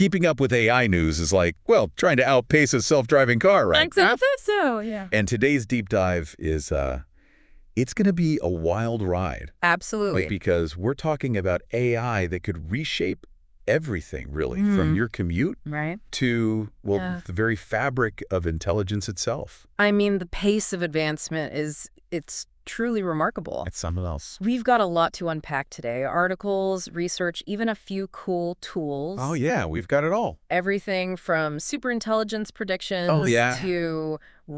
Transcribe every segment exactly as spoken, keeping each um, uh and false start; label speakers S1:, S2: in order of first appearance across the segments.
S1: keeping up with A I news is like, well, trying to outpace a self-driving car, right?
S2: Exactly so, yeah.
S1: And today's deep dive is, uh, it's going to be a wild ride.
S2: Absolutely.
S1: Like, because we're talking about A I that could reshape everything, really,
S2: Mm.
S1: from your commute
S2: Right.
S1: to, well,
S2: Yeah.
S1: the very fabric of intelligence itself.
S2: I mean, the pace of advancement is, it's truly remarkable.
S1: It's something else.
S2: We've got a lot to unpack today. Articles, research, even a few cool tools.
S1: Oh, yeah, we've got it all.
S2: Everything from superintelligence predictions
S1: Oh, yeah.
S2: to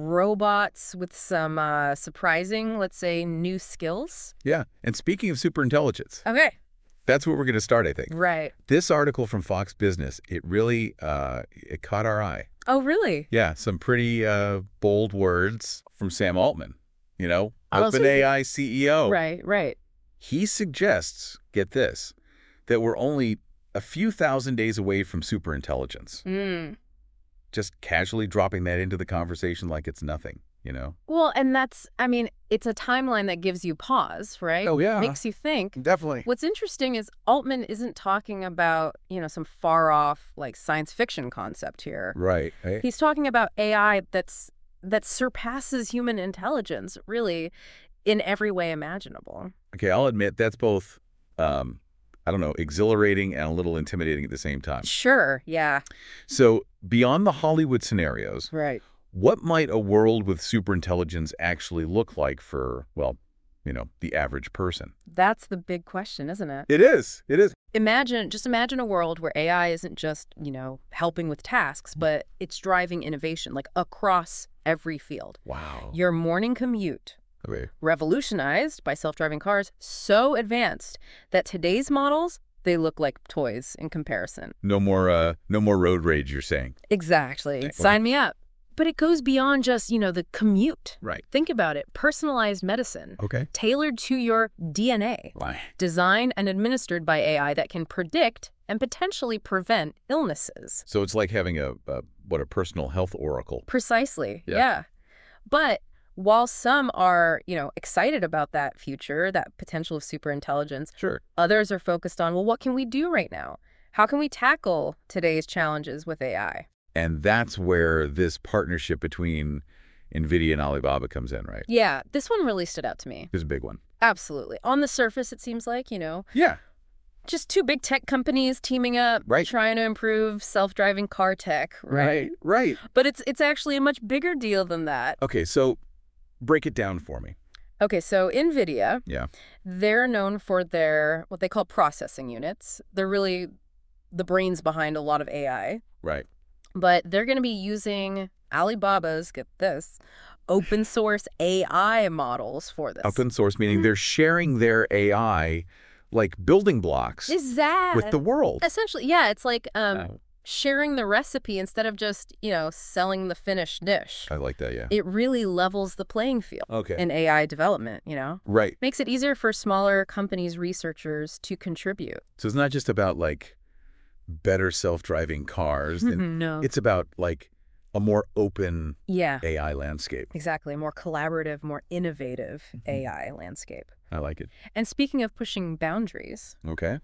S2: robots with some uh, surprising, let's say, new skills.
S1: Yeah, and speaking of superintelligence,
S2: Okay.
S1: that's where we're going to start, I think.
S2: Right.
S1: This article from Fox Business, it really, uh, it caught our eye.
S2: Oh, really?
S1: Yeah, some pretty uh, bold words from Sam Altman, you know,
S2: Oh, so-
S1: OpenAI C E O.
S2: Right, right.
S1: He suggests, get this, that we're only a few thousand days away from superintelligence.
S2: Mm.
S1: Just casually dropping that into the conversation like it's nothing, you know?
S2: Well, and that's, I mean, it's a timeline that gives you pause, right?
S1: Oh, yeah.
S2: Makes you think.
S1: Definitely.
S2: What's interesting is Altman isn't talking about, you know, some far off, like, science fiction concept here.
S1: Right. Hey.
S2: He's talking about A I that's that surpasses human intelligence, really, in every way imaginable.
S1: Okay, I'll admit that's both, um, I don't know, exhilarating and a little intimidating at the same time.
S2: Sure, yeah.
S1: So beyond the Hollywood scenarios,
S2: Right.
S1: what might a world with superintelligence actually look like for, well, you know, the average person?
S2: That's the big question, isn't it?
S1: It is. It is.
S2: Imagine, just imagine a world where A I isn't just, you know, helping with tasks, but it's driving innovation, like across every field.
S1: Wow.
S2: Your morning commute,
S1: Okay.
S2: revolutionized by self-driving cars, so advanced that today's models, they look like toys in comparison.
S1: No more, uh, no more road rage, you're saying.
S2: Exactly.
S1: Okay.
S2: Sign me up. But it goes beyond just, you know, the commute.
S1: Right.
S2: Think about it. Personalized medicine,
S1: Okay.
S2: tailored to your D N A,
S1: Why?
S2: designed and administered by A I that can predict and potentially prevent illnesses.
S1: So it's like having a, a what, a personal health oracle.
S2: Precisely.
S1: Yeah.
S2: Yeah. But while some are, you know, excited about that future, that potential of superintelligence,
S1: Sure.
S2: others are focused on, well, what can we do right now? How can we tackle today's challenges with A I?
S1: And that's where this partnership between NVIDIA and Alibaba comes in, right?
S2: Yeah, this one really stood out to me.
S1: It's a big one.
S2: Absolutely. On the surface, it seems like, you know,
S1: Yeah.
S2: just two big tech companies teaming up,
S1: Right.
S2: trying to improve self-driving car tech, right?
S1: Right.
S2: But it's it's actually a much bigger deal than that.
S1: Okay, so break it down for me.
S2: Okay, so NVIDIA,
S1: Yeah.
S2: they're known for their, what they call processing units. They're really the brains behind a lot of A I.
S1: Right.
S2: But they're going to be using Alibaba's, get this, open source A I models for this.
S1: Open source, meaning they're sharing their A I like building blocks
S2: Is that
S1: with the world.
S2: essentially? Yeah, it's like um,
S1: Uh,
S2: sharing the recipe instead of just, you know, selling the finished dish.
S1: I like that, yeah.
S2: It really levels the playing field
S1: Okay.
S2: in A I development, you know?
S1: Right.
S2: Makes it easier for smaller companies, researchers to contribute.
S1: So it's not just about like better self-driving cars. and
S2: no.
S1: It's about like a more open
S2: Yeah,
S1: A I landscape.
S2: exactly. More collaborative, more innovative
S1: Mm-hmm.
S2: A I landscape.
S1: I like it.
S2: And speaking of pushing boundaries,
S1: Okay.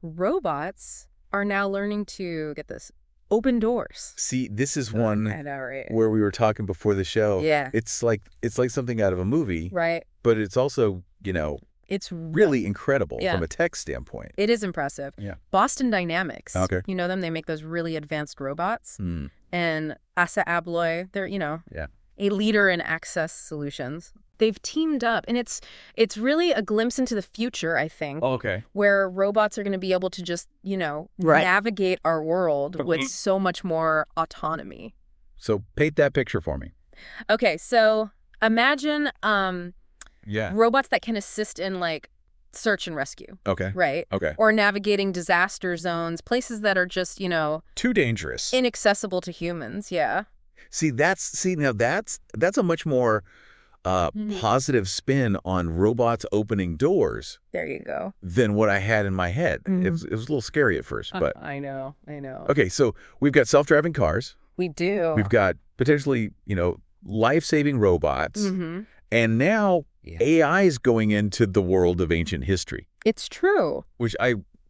S2: robots are now learning to, get this, open doors.
S1: See, this is one
S2: I know, right?
S1: where we were talking before the show.
S2: Yeah.
S1: It's like it's like something out of a movie,
S2: Right.
S1: but it's also, you know,
S2: It's
S1: really incredible
S2: Yeah.
S1: from a tech standpoint.
S2: It is impressive.
S1: Yeah.
S2: Boston Dynamics.
S1: Okay.
S2: You know them? They make those really advanced robots.
S1: Hmm.
S2: And Assa Abloy, they're, you know,
S1: Yeah.
S2: a leader in access solutions. They've teamed up, and it's it's really a glimpse into the future, I think,
S1: okay.
S2: where robots are going to be able to just, you know,
S1: Right.
S2: navigate our world with so much more autonomy.
S1: So paint that picture for me.
S2: Okay, so imagine um,
S1: Yeah.
S2: robots that can assist in, like, search and rescue,
S1: Okay.
S2: right?
S1: Okay.
S2: Or navigating disaster zones, places that are just, you know,
S1: Too dangerous.
S2: inaccessible to humans, yeah.
S1: See, that's see now that's that's a much more uh,
S2: Mhm.
S1: positive spin on robots opening doors
S2: There you go.
S1: than what I had in my head.
S2: Mhm.
S1: It, was, it was a little scary at first, but
S2: I know, I know.
S1: okay. So we've got self-driving cars.
S2: We do.
S1: We've got potentially, you know, life-saving robots,
S2: Mm-hmm.
S1: and now
S2: Yeah.
S1: A I is going into the world of ancient history,
S2: It's true.
S1: which I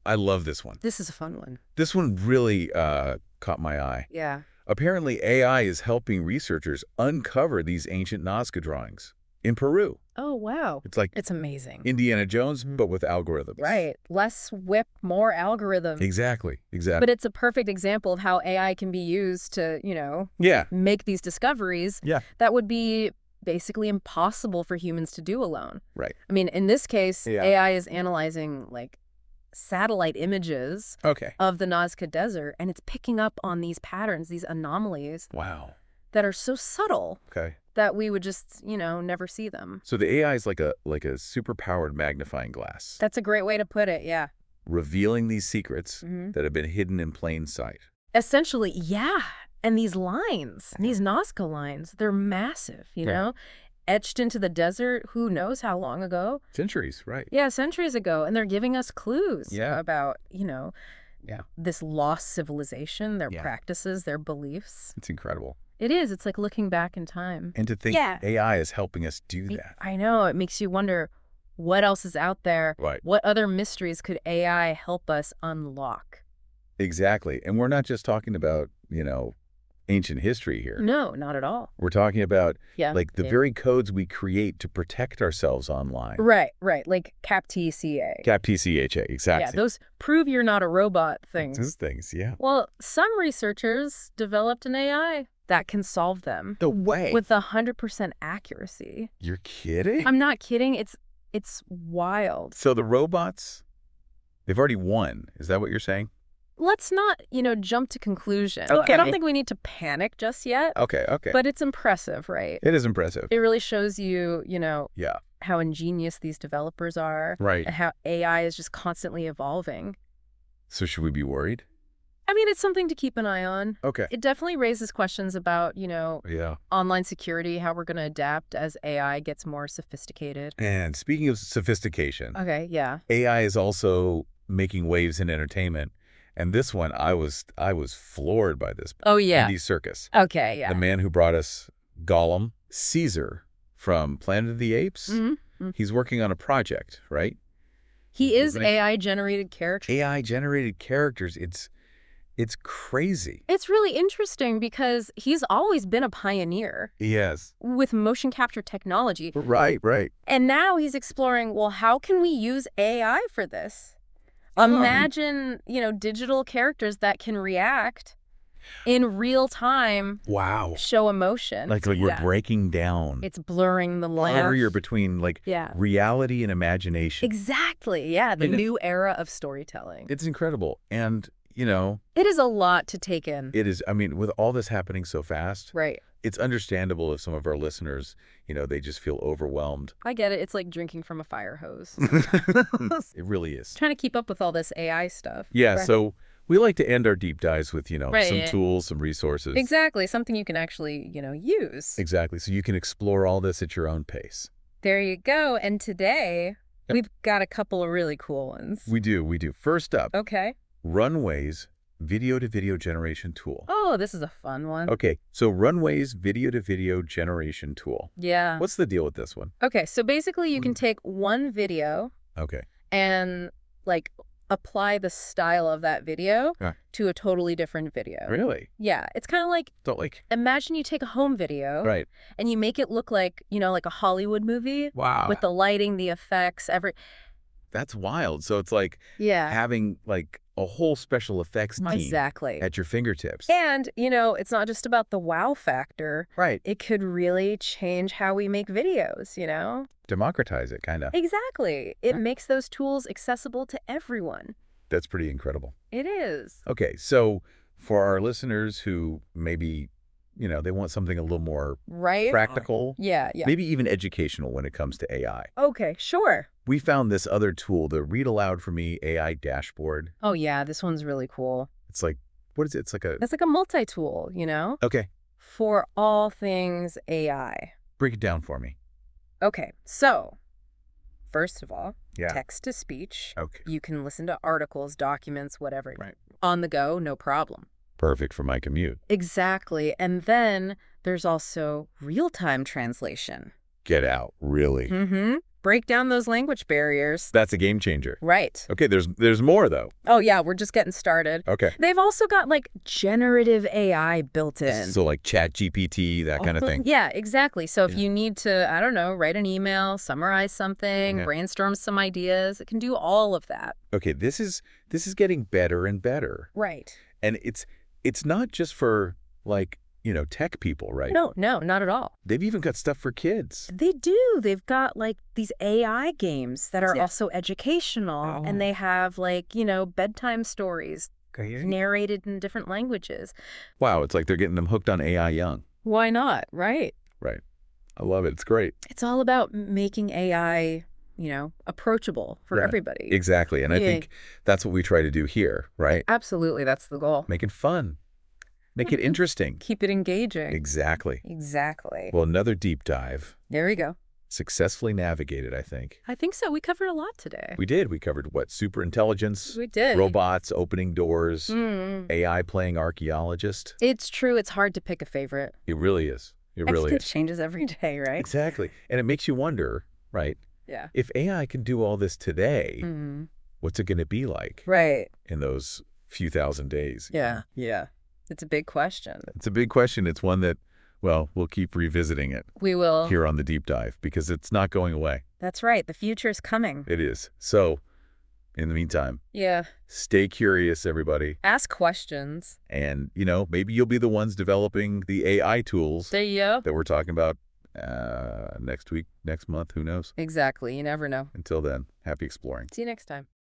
S1: I love this one.
S2: This is a fun one.
S1: This one really uh, caught my eye.
S2: Yeah.
S1: Apparently, A I is helping researchers uncover these ancient Nazca drawings in Peru.
S2: Oh, wow.
S1: It's like
S2: It's amazing.
S1: Indiana Jones, but with algorithms.
S2: Right. Less whip, more algorithm.
S1: Exactly. Exactly.
S2: But it's a perfect example of how A I can be used to, you know,
S1: yeah.
S2: make these discoveries
S1: Yeah.
S2: that would be basically impossible for humans to do alone.
S1: Right.
S2: I mean, in this case,
S1: Yeah.
S2: A I is analyzing, like, satellite images
S1: Okay.
S2: of the Nazca Desert, and it's picking up on these patterns, these anomalies
S1: Wow.
S2: that are so subtle
S1: Okay.
S2: that we would just, you know, never see them.
S1: So the A I is like a like a super-powered magnifying glass,
S2: That's a great way to put it, yeah.
S1: revealing these secrets
S2: Mhm.
S1: that have been hidden in plain sight.
S2: Essentially, yeah. And these lines, these Nazca lines, they're massive, you
S1: Yeah.
S2: know? Etched into the desert, who knows how long ago?
S1: Centuries, right?
S2: Yeah, centuries ago. And they're giving us clues
S1: Yeah.
S2: about, you know,
S1: Yeah.
S2: this lost civilization, their
S1: Yeah.
S2: practices, their beliefs.
S1: It's incredible.
S2: It is. It's like looking back in time.
S1: And to think
S2: Yeah.
S1: A I is helping us do
S2: It-
S1: that.
S2: I know. It makes you wonder what else is out there.
S1: Right.
S2: What other mysteries could A I help us unlock?
S1: Exactly. And we're not just talking about, you know, ancient history here.
S2: No, not at all.
S1: We're talking about
S2: Yeah.
S1: like the
S2: Yeah.
S1: very codes we create to protect ourselves online.
S2: Right, right. Like CAP-T C A.
S1: CAP-T C H A, exactly.
S2: Yeah, those prove you're not a robot things.
S1: Those things, yeah.
S2: Well, some researchers developed an A I that can solve them
S1: No way.
S2: with one hundred percent accuracy.
S1: You're kidding?
S2: I'm not kidding. It's it's wild.
S1: So the robots, they've already won. Is that what you're saying?
S2: Let's not, you know, jump to conclusions.
S1: Okay.
S2: I don't think we need to panic just yet,
S1: Okay, okay.
S2: but it's impressive, right?
S1: It is impressive.
S2: It really shows you, you know,
S1: Yeah.
S2: how ingenious these developers are
S1: Right.
S2: and how A I is just constantly evolving.
S1: So should we be worried?
S2: I mean, it's something to keep an eye on.
S1: Okay.
S2: It definitely raises questions about, you know,
S1: Yeah.
S2: online security, how we're going to adapt as A I gets more sophisticated.
S1: And speaking of sophistication,
S2: Okay, yeah.
S1: A I is also making waves in entertainment. And this one, I was I was floored by this.
S2: Oh, yeah.
S1: Andy Serkis,
S2: Okay, yeah.
S1: the man who brought us Gollum, Caesar from Planet of the Apes.
S2: Mhm.
S1: He's working on a project, right?
S2: He is
S1: Like-
S2: A I-generated character.
S1: A I-generated characters. It's it's crazy.
S2: It's really interesting because he's always been a pioneer
S1: Yes.
S2: with motion capture technology.
S1: Right, right.
S2: And now he's exploring, well, how can we use A I for this? Imagine, you know, digital characters that can react in real time,
S1: Wow.
S2: show emotion.
S1: Like, like we're
S2: Yeah.
S1: breaking down
S2: It's blurring the line.
S1: barrier between like
S2: Yeah.
S1: reality and imagination.
S2: Exactly. Yeah. The
S1: And it-
S2: new era of storytelling.
S1: It's incredible. And, you know,
S2: It is a lot to take in.
S1: it is, I mean, with all this happening so fast,
S2: Right.
S1: it's understandable if some of our listeners, you know, they just feel overwhelmed.
S2: I get it. It's like drinking from a fire hose.
S1: It really is.
S2: Trying to keep up with all this A I stuff.
S1: Yeah,
S2: Right.
S1: so we like to end our deep dives with, you know,
S2: Right,
S1: some
S2: yeah.
S1: tools, some resources.
S2: Exactly. Something you can actually, you know, use.
S1: Exactly. So you can explore all this at your own pace.
S2: There you go. And today,
S1: Yep.
S2: we've got a couple of really cool ones.
S1: We do, we do. First up,
S2: Okay.
S1: Runway's video-to-video generation tool.
S2: Oh, this is a fun one.
S1: Okay, so Runway's video-to-video generation tool.
S2: Yeah.
S1: What's the deal with this one?
S2: Okay. So basically, you can take one video
S1: Okay.
S2: and, like, apply the style of that video
S1: Yeah.
S2: to a totally different video.
S1: Really?
S2: Yeah. It's kind of like,
S1: Don't like.
S2: imagine you take a home video
S1: Right.
S2: and you make it look like, you know, like a Hollywood movie
S1: Wow.
S2: with the lighting, the effects, every.
S1: That's wild. So it's like
S2: Yeah.
S1: having like a whole special effects team
S2: Exactly.
S1: at your fingertips.
S2: And, you know, it's not just about the wow factor.
S1: Right.
S2: It could really change how we make videos, you know?
S1: Democratize it, kind of.
S2: Exactly. It
S1: Yeah.
S2: makes those tools accessible to everyone.
S1: That's pretty incredible.
S2: It is.
S1: Okay, so for our listeners who maybe, you know, they want something a little more
S2: Right?
S1: practical,
S2: Yeah, yeah.
S1: maybe even educational when it comes to A I.
S2: Okay, sure.
S1: We found this other tool, the Read Aloud for Me A I dashboard.
S2: Oh, yeah, this one's really cool.
S1: It's like, what is it? It's like a,
S2: It's like a multi-tool, you know,
S1: okay,
S2: for all things A I.
S1: break it down for me.
S2: Okay, so first of all,
S1: Yeah.
S2: text to speech.
S1: Okay.
S2: You can listen to articles, documents, whatever.
S1: Right.
S2: On the go, no problem.
S1: Perfect for my commute.
S2: Exactly. And then there's also real-time translation.
S1: Get out, really.
S2: Mm-hmm. break down those language barriers.
S1: That's a game changer.
S2: Right.
S1: Okay, there's there's more, though.
S2: Oh, yeah, we're just getting started.
S1: Okay.
S2: They've also got, like, generative A I built in.
S1: So like Chat G P T, that kind of thing.
S2: Yeah, exactly. So if
S1: Yeah.
S2: you need to, I don't know, write an email, summarize something,
S1: Yeah.
S2: brainstorm some ideas, it can do all of that.
S1: Okay, this is this is getting better and better.
S2: Right.
S1: And it's it's not just for, like, you know, tech people, right?
S2: No, no, not at all.
S1: They've even got stuff for kids.
S2: They do. They've got, like, these A I games that are
S1: Yeah.
S2: also educational,
S1: Oh.
S2: and they have, like, you know, bedtime stories narrated in different languages.
S1: Wow, it's like they're getting them hooked on A I young.
S2: Why not? Right.
S1: Right. I love it. It's great.
S2: It's all about making A I, you know, approachable for
S1: Right.
S2: everybody.
S1: Exactly. And I
S2: Yeah.
S1: think that's what we try to do here, right?
S2: Absolutely. That's the goal.
S1: Make it fun. Make it interesting.
S2: Keep it engaging.
S1: Exactly.
S2: Exactly.
S1: Well, another deep dive.
S2: There we go.
S1: Successfully navigated, I think.
S2: I think so. We covered a lot today.
S1: We did. We covered what? Super intelligence,
S2: We did.
S1: robots opening doors,
S2: Mm.
S1: A I playing archaeologist.
S2: It's true. It's hard to pick a favorite.
S1: It really is. It
S2: It
S1: really is.
S2: changes every day, right?
S1: Exactly. And it makes you wonder, right?
S2: Yeah.
S1: If A I can do all this today,
S2: Mm.
S1: what's it going to be like
S2: Right.
S1: in those few thousand days?
S2: Yeah. Yeah. It's a big question.
S1: It's a big question. It's one that, well, we'll keep revisiting it
S2: We will.
S1: here on the deep dive because it's not going away.
S2: That's right. The future's coming.
S1: It is. So, in the meantime,
S2: Yeah.
S1: stay curious, everybody.
S2: Ask questions.
S1: And, you know, maybe you'll be the ones developing the A I tools
S2: There you go.
S1: that we're talking about uh, next week, next month. Who knows?
S2: Exactly. You never know.
S1: Until then, happy exploring.
S2: See you next time.